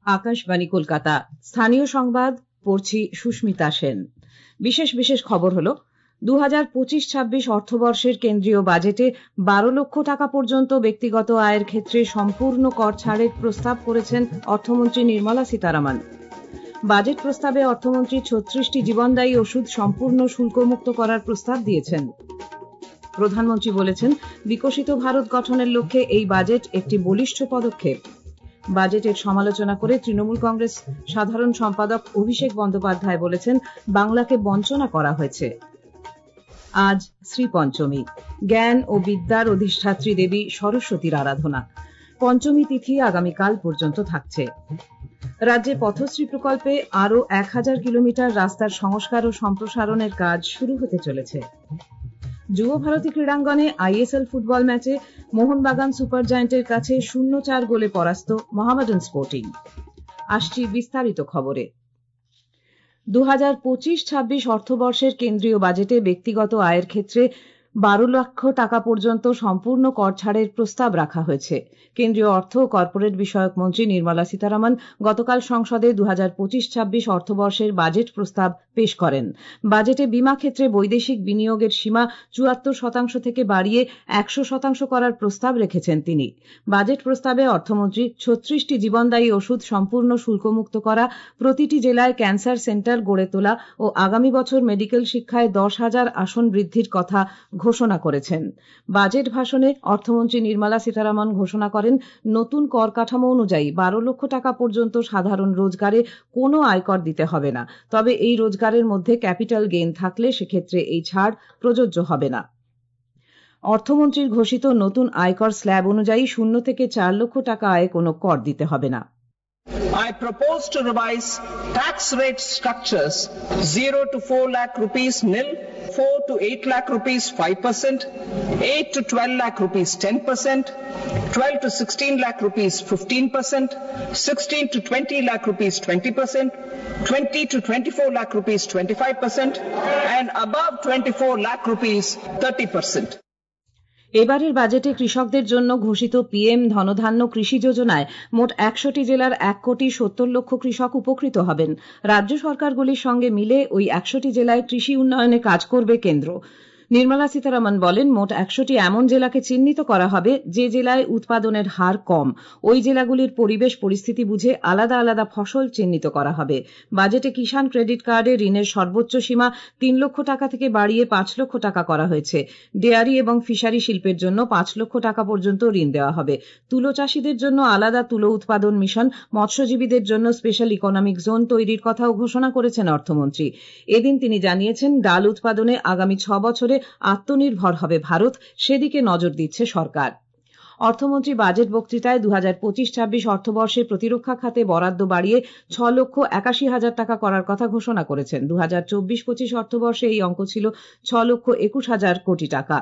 আকাশবাণী কলকাতা স্থানীয় সংবাদ পড়ছি সুস্মিতা সেন। বিশেষ খবর হলো 2025-26 অর্থবর্ষের কেন্দ্রীয় বাজেটে 12 লক্ষ টাকা পর্যন্ত ব্যক্তিগত আয়ের ক্ষেত্রে সম্পূর্ণ কর ছাড়ের প্রস্তাব করেছেন অর্থমন্ত্রী নির্মলা সীতারামন। বাজেট প্রস্তাবে অর্থমন্ত্রী 36টি জীবনদায়ী ওষুধ সম্পূর্ণ শুল্কমুক্ত করার প্রস্তাব দিয়েছেন। প্রধানমন্ত্রী বলেছেন, বিকশিত ভারত গঠনের লক্ষ্যে এই বাজেট একটি বলিষ্ঠ পদক্ষেপ। বাজেটের সমালোচনা করে তৃণমূল কংগ্রেস সাধারণ সম্পাদক অভিষেক বন্দ্যোপাধ্যায় বলেছেন, বাংলাকে বঞ্চনা করা হয়েছে। আজ শ্রীপঞ্চমী, জ্ঞান ও বিদ্যার অধিষ্ঠাত্রী দেবী সরস্বতীর আরাধনা। পঞ্চমী তিথি আগামীকাল পর্যন্ত থাকছে। রাজ্যে পথশ্রী প্রকল্পে আরও 1000 কিলোমিটার রাস্তার সংস্কার ও সম্প্রসারণের কাজ শুরু হতে চলেছে। যুব ভারতী ক্রীড়াঙ্গনে আইএসএল ফুটবল ম্যাচে মোহনবাগান সুপার জায়ান্টের কাছে 0-4 গোলে পরাস্ত মোহামেডান স্পোর্টিং। আসছি বিস্তারিত খবরে। 2025-26 অর্থবর্ষের কেন্দ্রীয় বাজেটে ব্যক্তিগত আয়ের ক্ষেত্রে 12 লক্ষ টাকা পর্যন্ত সম্পূর্ণ কর ছাড়ের প্রস্তাব রাখা হয়েছে। কেন্দ্রীয় অর্থ ও কর্পোরেট বিষয়ক মন্ত্রী নির্মলা সীতারামন গতকাল সংসদে 2025-26 অর্থবর্ষের বাজেট প্রস্তাব পেশ করেন। বাজেটে বীমা ক্ষেত্রে বৈদেশিক বিনিয়োগের সীমা 74% থেকে বাড়িয়ে 100% করার প্রস্তাব রেখেছেন তিনি। বাজেট প্রস্তাবে অর্থমন্ত্রী 36টি জীবনদায়ী ওষুধ সম্পূর্ণ শুল্কমুক্ত করা, প্রতিটি জেলায় ক্যান্সার সেন্টার গড়ে তোলা ও আগামী বছর মেডিকেল শিক্ষায় 10,000 আসন বৃদ্ধির কথা ঘোষণা করেছেন। বাজেট ভাষণে অর্থমন্ত্রী নির্মলা সীতারামন ঘোষণা করেন, নতুন কর কাঠামো অনুযায়ী 12 লক্ষ টাকা পর্যন্ত সাধারণ রোজগারে কোনো আয়কর দিতে হবে না। তবে এই রোজগারের মধ্যে ক্যাপিটাল গেইন থাকলে সেক্ষেত্রে এই ছাড় প্রযোজ্য হবে না। অর্থমন্ত্রীর ঘোষিত নতুন আয়কর স্ল্যাব অনুযায়ী 0 থেকে 4 লক্ষ টাকা আয়ে কোনো কর দিতে হবে না। I propose to revise tax rate structures 0 to 4 lakh rupees nil, 4 to 8 lakh rupees 5%, 8 to 12 lakh rupees 10%, 12 to 16 lakh rupees 15%, 16 to 20 lakh rupees 20%, 20 to 24 lakh rupees 25%, and above 24 lakh rupees 30%. এবারের বাজেটে কৃষকদের জন্য ঘোষিত পিএম ধনধান্য কৃষি যোজনায় মোট 100টি জেলার 1,70,00,000 কৃষক উপকৃত হবেন। রাজ্য সরকারগুলির সঙ্গে মিলে ওই 100টি জেলায় কৃষি উন্নয়নে কাজ করবে কেন্দ্র। নির্মলা সীতারামন বলেন, মোট 100টি এমন জেলাকে চিহ্নিত করা হবে যে জেলায় উৎপাদনের হার কম। ওই জেলাগুলির পরিবেশ পরিস্থিতি বুঝে আলাদা আলাদা ফসল চিহ্নিত করা হবে। বাজেটে কিষাণ ক্রেডিট কার্ডে ঋণের সর্বোচ্চ সীমা 3 লক্ষ টাকা থেকে বাড়িয়ে 5 লক্ষ টাকা করা হয়েছে। ডেয়ারি এবং ফিশারি শিল্পের জন্য 5 লক্ষ টাকা পর্যন্ত ঋণ দেওয়া হবে। তুলো চাষীদের জন্য আলাদা তুলো উৎপাদন মিশন, মৎস্যজীবীদের জন্য স্পেশাল ইকোনমিক জোন তৈরির কথাও ঘোষণা করেছেন অর্থমন্ত্রী। এদিন তিনি জানিয়েছেন, ডাল উৎপাদনে আগামী 6 বছরে আত্মনির্ভর হবে ভারত, সেদিকে নজর দিচ্ছে সরকার। অর্থমন্ত্রী বাজেট বক্তৃতায় 2025-26 অর্থবর্ষে প্রতিরক্ষা খাতে বরাদ্দ বাড়িয়ে 6,81,000 টাকা করার কথা ঘোষণা করেছেন। 2024-25 অর্থবর্ষে এই অঙ্ক ছিল 6,21,000 কোটি টাকা।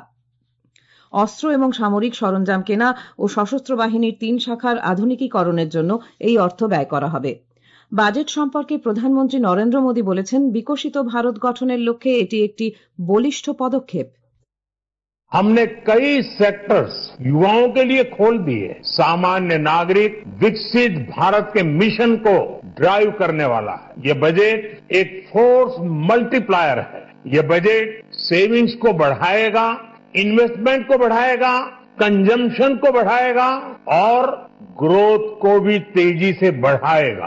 অস্ত্র এবং সামরিক সরঞ্জাম কেনা ও সশস্ত্র বাহিনীর 3 শাখার আধুনিকীকরণের জন্য এই অর্থ ব্যয় করা হবে। বাজেট সম্পর্কে প্রধানমন্ত্রী নরেন্দ্র মোদী বলেছেন, বিকশিত ভারত গঠনের লক্ষ্যে এটি একটি বলিষ্ঠ পদক্ষেপ। हमने कई सेक्टर्स युवाओं के लिए खोल दिए। सामान्य नागरिक विकसित भारत के मिशन को ड्राइव करने वाला है। ये बजट एक फोर्स मल्टीप्लायर है। ये बजट सेविंग्स को बढ़ाएगा, इन्वेस्टमेंट को बढ़ाएगा, कंजम्पशन को बढ़ाएगा और ग्रोथ को भी तेजी से बढ़ाएगा।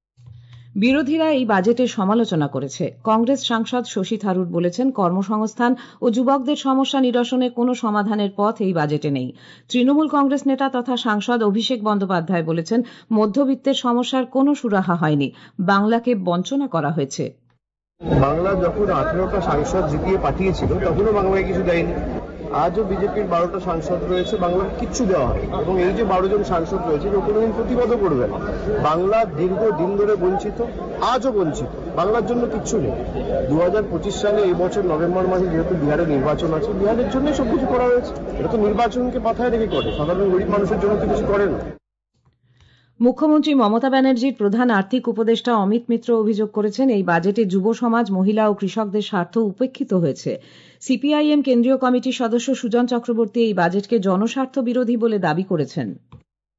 বিরোধীরা এই বাজেটের সমালোচনা করেছে। কংগ্রেস সাংসদ শশী থারুর বলেছেন, কর্মসংস্থান ও যুবকদের সমস্যা নিরসনে কোনো সমাধানের পথ এই বাজেটে নেই। তৃণমূল কংগ্রেস নেতা তথা সাংসদ অভিষেক বন্দ্যোপাধ্যায় বলেছেন, মধ্যবিত্তের সমস্যার কোনো সুরাহা হয়নি, বাংলাকে বঞ্চনা করা হয়েছে। বাংলা যখন 18টা সাংসদ জিতিয়ে পাঠিয়েছিল তখনও বাংলায় কিছু দেয়নি। আজও বিজেপির 12টা সাংসদ রয়েছে, বাংলাকে কিচ্ছু দেওয়া হয় এবং এই যে 12 জন সাংসদ রয়েছে কেউ কোনোদিন প্রতিবাদও করবে না। বাংলা দীর্ঘদিন ধরে বঞ্চিত, আজও বঞ্চিত, বাংলার জন্য কিচ্ছু নেই। 2025 সালে এই বছর নভেম্বর মাসে যেহেতু বিহারে নির্বাচন আছে, বিহারের জন্যই সবকিছু করা হয়েছে। এটা তো নির্বাচনকে মাথায় রেখে করে, সাধারণ গরিব মানুষের জন্য তো কিছু করে না। মুখ্যমন্ত্রী মমতা ব্যানার্জির প্রধান আর্থিক উপদেষ্টা অমিত মিত্র অভিযোগ করেছেন, এই বাজেটে যুব সমাজ, মহিলা ও কৃষকদের স্বার্থ উপেক্ষিত হয়েছে। সিপিআইএম কেন্দ্রীয় কমিটির সদস্য সুজন চক্রবর্তী এই বাজেটকে জনস্বার্থ বিরোধী বলে দাবি করেছেন।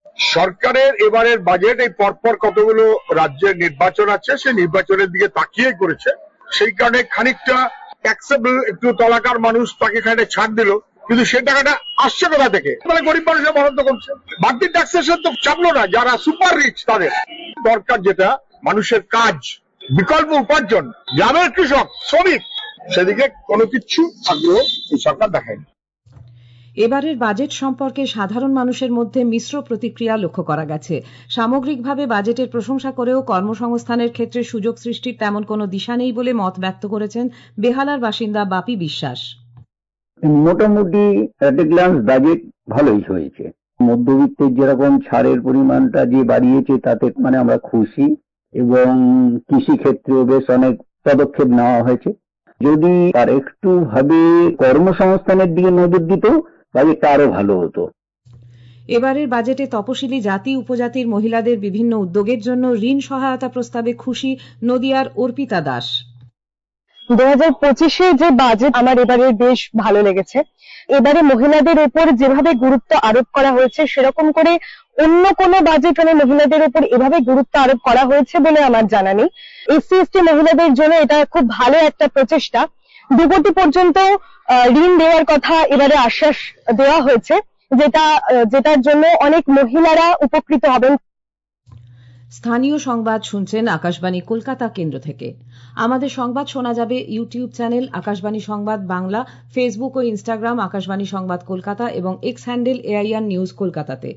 সরকারের এবারের বাজেট এই পরপর কতগুলো রাজ্যের নির্বাচন আছে, সেই নির্বাচনের দিকে তাকিয়ে করেছে। সেই কারণে খানিকটা ট্যাক্সেবল, একটু তলাকার মানুষ তাকে খানিকটা ছাড় দিল, কিন্তু সে টাকাটা আসছে কোথা থেকে? মানে গরিব মানুষের বরাদ্দ করছে। বাড়তি ট্যাক্সেশন তো চাপলো না যারা সুপার রিচ তাদের। দরকার যেটা মানুষের কাজ, বিকল্প উপার্জন, গ্রামের কৃষক, শ্রমিক, সেদিকে কোনো কিছু আগ্রহ এই সরকার দেখায়নি। এবারের বাজেট সম্পর্কে সাধারণ মানুষের মধ্যে মিশ্র প্রতিক্রিয়া লক্ষ্য করা গেছে। সামগ্রিকভাবে বাজেটের প্রশংসা করেও কর্মসংস্থানের ক্ষেত্রে সুযোগ সৃষ্টির তেমন কোনো দিশা নেই বলে মত ব্যক্ত করেছেন বেহালার বাসিন্দা বাপি বিশ্বাস। মোটামুটি এট এ গ্লান্স বাজেট ভালোই হয়েছে। মধ্যবিত্তের যেরকম ছাড়ের পরিমাণটা যে বাড়িয়েছে তাতে মানে আমরা খুশি, এবং কৃষি ক্ষেত্রেও বেশ অনেক পদক্ষেপ নেওয়া হয়েছে। যদি আর একটু ভাবে কর্মসংস্থানের দিকে নজর দিত বাজেটটা আরো ভালো হতো। এবারের বাজেটে তপশিলি জাতি উপজাতির মহিলাদের বিভিন্ন উদ্যোগের জন্য ঋণ সহায়তা প্রস্তাবে খুশি নদিয়ার অর্পিতা দাস। 2025-এ যে বাজেট আমার এবারে বেশ ভালো লেগেছে। এবারে মহিলাদের উপর যেভাবে গুরুত্ব আরোপ করা হয়েছে সেরকম করে অন্য কোনো বাজেট মহিলাদের উপর এভাবে গুরুত্ব আরোপ করা হয়েছে বলে আমার জানা নেই। এসসি এসটি মহিলাদের জন্য এটা খুব ভালো একটা প্রচেষ্টা। 2 কোটি পর্যন্ত ঋণ দেওয়ার কথা এবারে আশ্বাস দেওয়া হয়েছে, যেটার জন্য অনেক মহিলারা উপকৃত হবেন। স্থানীয় সংবাদ শুনছেন আকাশবাণী কলকাতা কেন্দ্র থেকে। আমাদের সংবাদ শোনা যাবে YouTube channel Akashvani Sangbad Bangla, Facebook ও ইনস্টাগ্রাম আকাশবাণী সংবাদ কলকাতা এবং এক্স হ্যান্ডেল AIR নিউজ কলকাতাতে।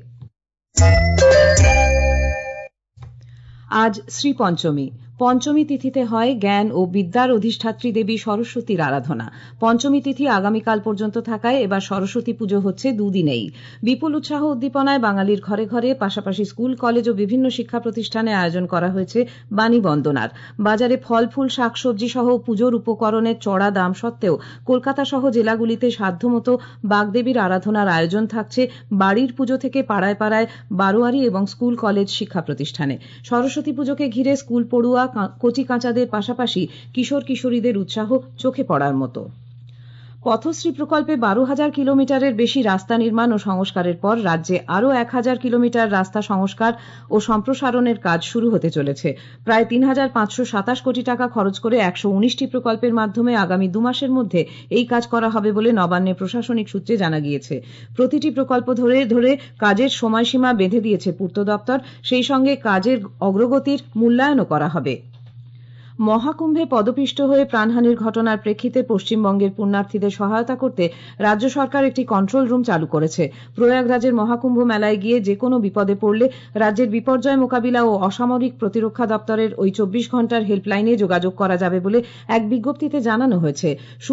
আজ শ্রী পঞ্চমী। পঞ্চমী তিথিতে হয় জ্ঞান ও বিদ্যার অধিষ্ঠাত্রী দেবী সরস্বতীর আরাধনা। পঞ্চমী তিথি আগামীকাল পর্যন্ত থাকায় এবার সরস্বতী পুজো হচ্ছে দুদিনেই। বিপুল উৎসাহ উদ্দীপনায় বাঙালির ঘরে ঘরে, পাশাপাশি স্কুল কলেজ ও বিভিন্ন শিক্ষা প্রতিষ্ঠানে আয়োজন করা হয়েছে বাণী বন্দনার। বাজারে ফল ফুল শাকসবজি সহ পুজোর উপকরণের চড়া দাম সত্ত্বেও কলকাতা সহ জেলাগুলিতে সাধ্যমতো বাগদেবীর আরাধনার আয়োজন থাকছে বাড়ির পুজো থেকে পাড়ায় পাড়ায়, বারোয়ারি এবং স্কুল কলেজ শিক্ষা প্রতিষ্ঠানে। সরস্বতী পুজোকে ঘিরে স্কুল পড়ুয়া, কচি কাঁচাদের পাশাপাশি কিশোর কিশোরীদের উৎসাহ চোখে পড়ার মতো। পথশ্রী প্রকল্পে 12,000 কিলোমিটারের বেশি রাস্তা নির্মাণ ও সংস্কারের পর রাজ্যে আরও 1,000 কিলোমিটার রাস্তা সংস্কার ও সম্প্রসারণের কাজ শুরু হতে চলেছে। প্রায় 3,527 কোটি টাকা খরচ করে 119টি প্রকল্পের মাধ্যমে আগামী 2 মাসের মধ্যে এই কাজ করা হবে বলে নবান্নের প্রশাসনিক সূত্রে জানা গিয়েছে। প্রতিটি প্রকল্প ধরে ধরে কাজের সময়সীমা বেঁধে দিয়েছে পূর্ত দপ্তর। সেই সঙ্গে কাজের অগ্রগতির মূল্যায়নও করা হবে। মহাকুম্ভে পদপিষ্ট হয়ে প্রাণহানির ঘটনার প্রেক্ষিতে পশ্চিমবঙ্গের পুণ্যার্থীদের সহায়তা করতে রাজ্য সরকার একটি কন্ট্রোল রুম চালু করেছে। প্রয়াগরাজের মহাকুম্ভ মেলায় গিয়ে যে কোনো বিপদে পড়লে রাজ্যের বিপর্যয় মোকাবিলা ও অসামরিক প্রতিরক্ষা দপ্তরের ওই 24 ঘণ্টার হেল্পলাইনে যোগাযোগ করা যাবে বলে এক বিজ্ঞপ্তিতে জানানো হয়েছে।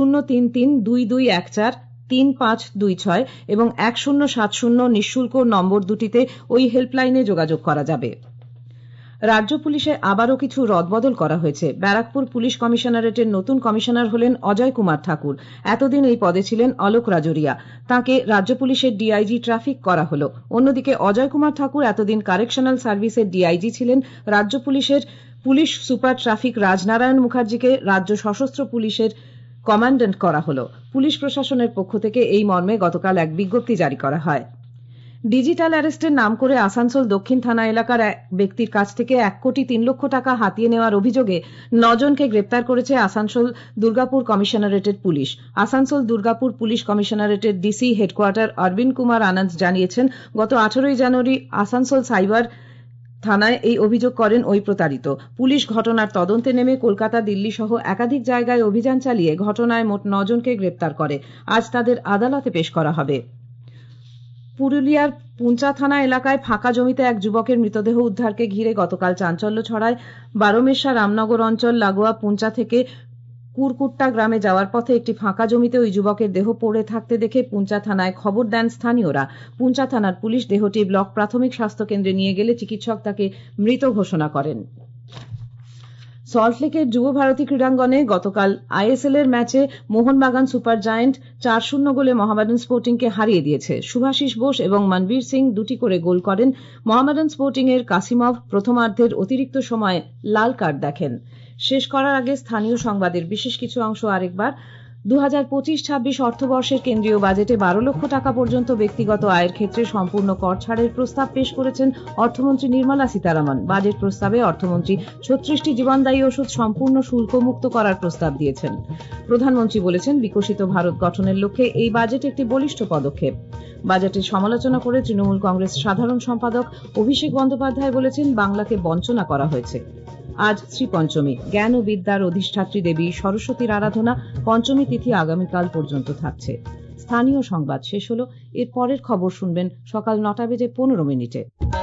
033-2214-3526 এবং 1070 নিঃশুল্ক নম্বর দুটিতে ওই হেল্পলাইনে যোগাযোগ করা যাবে। রাজ্য পুলিশে আবারও কিছু রদবদল করা হয়েছে। ব্যারাকপুর পুলিশ কমিশনারেটের নতুন কমিশনার হলেন অজয় কুমার ঠাকুর। এতদিন এই পদে ছিলেন অলোক রাজোরিয়া। তাঁকে রাজ্য পুলিশের ডিআইজি ট্রাফিক করা হল। অন্যদিকে অজয় কুমার ঠাকুর এতদিন কারেকশনাল সার্ভিসের ডিআইজি ছিলেন। রাজ্য পুলিশের পুলিশ সুপার ট্রাফিক রাজনারায়ণ মুখার্জিকে রাজ্য সশস্ত্র পুলিশের কমান্ড্যান্ট করা হল। পুলিশ প্রশাসনের পক্ষ থেকে এই মর্মে গতকাল এক বিজ্ঞপ্তি জারি করা হয়। ডিজিটাল অ্যারেস্টের নাম করে আসানসোল দক্ষিণ থানা এলাকার এক ব্যক্তির কাছ থেকে 1 কোটি 3 লক্ষ টাকা হাতিয়ে নেওয়ার অভিযোগে 9 জনকে গ্রেপ্তার করেছে আসানসোল দুর্গাপুর কমিশনারেটের পুলিশ। আসানসোল দুর্গাপুর পুলিশ কমিশনারেটের ডিসি হেডকোয়ার্টার অরবিন্দ কুমার আনন্দ জানিয়েছেন, গত 18 জানুয়ারি আসানসোল সাইবার থানায় এই অভিযোগ করেন ওই প্রতারিত। পুলিশ ঘটনার তদন্তে নেমে কলকাতা, দিল্লি সহ একাধিক জায়গায় অভিযান চালিয়ে ঘটনায় মোট 9 জনকে গ্রেপ্তার করে। আজ তাদের আদালতে পেশ করা হবে। পুরুলিয়ার পুঞ্চা থানা এলাকায় ফাঁকা জমিতে এক যুবকের মৃতদেহ উদ্ধারকে ঘিরে গতকাল চাঞ্চল্য ছড়ায়। বারোমেশা রামনগর অঞ্চল লাগোয়া পুঞ্চা থেকে কুরকুট্টা গ্রামে যাওয়ার পথে একটি ফাঁকা জমিতে ওই যুবকের দেহ পড়ে থাকতে দেখে পুঞ্চা থানায় খবর দেন স্থানীয়রা। পুঞ্চা থানার পুলিশ দেহটি ব্লক প্রাথমিক স্বাস্থ্য কেন্দ্রে নিয়ে গেলে চিকিৎসক তাকে মৃত ঘোষণা করেন। সল্টলেকের যুব ভারতী ক্রীড়াঙ্গনে গতকাল আইএসএল এর ম্যাচে মোহনবাগান সুপার জায়ান্ট 4-0 গোলে মোহামেডান স্পোর্টিংকে হারিয়ে দিয়েছে। শুভাশিস বোস এবং মনবীর সিং দুটি করে গোল করেন। মোহামেডান স্পোর্টিং এর কাসিমভ প্রথমার্ধের অতিরিক্ত সময়ে লাল কার্ড দেখেন। শেষ করার আগে স্থানীয় সংবাদের বিশেষ কিছু অংশ আরেকবার। 2025-26 অর্থবর্ষের কেন্দ্রীয় বাজেটে 12 লক্ষ টাকা পর্যন্ত ব্যক্তিগত আয়ের ক্ষেত্রে সম্পূর্ণ কর ছাড়ের প্রস্তাব পেশ করেছেন অর্থমন্ত্রী নির্মলা সীতারামন। বাজেট প্রস্তাবে অর্থমন্ত্রী 36টি জীবনদায়ী ওষুধ সম্পূর্ণ শুল্কমুক্ত করার প্রস্তাব দিয়েছেন। প্রধানমন্ত্রী বলেছেন, বিকশিত ভারত গঠনের লক্ষ্যে এই বাজেট একটি বলিষ্ঠ পদক্ষেপ। বাজেটের সমালোচনা করে তৃণমূল কংগ্রেস সাধারণ সম্পাদক অভিষেক বন্দ্যোপাধ্যায় বলেছেন, বাংলাকে বঞ্চনা করা হয়েছে। আজ শ্রীপঞ্চমী, জ্ঞান ও বিদ্যার অধিষ্ঠাত্রী দেবী সরস্বতীর আরাধনা। পঞ্চমী তিথি আগামীকাল পর্যন্ত থাকছে। স্থানীয় সংবাদ শেষ হলো। এর পরের খবর শুনবেন সকাল 9:15 মিনিটে।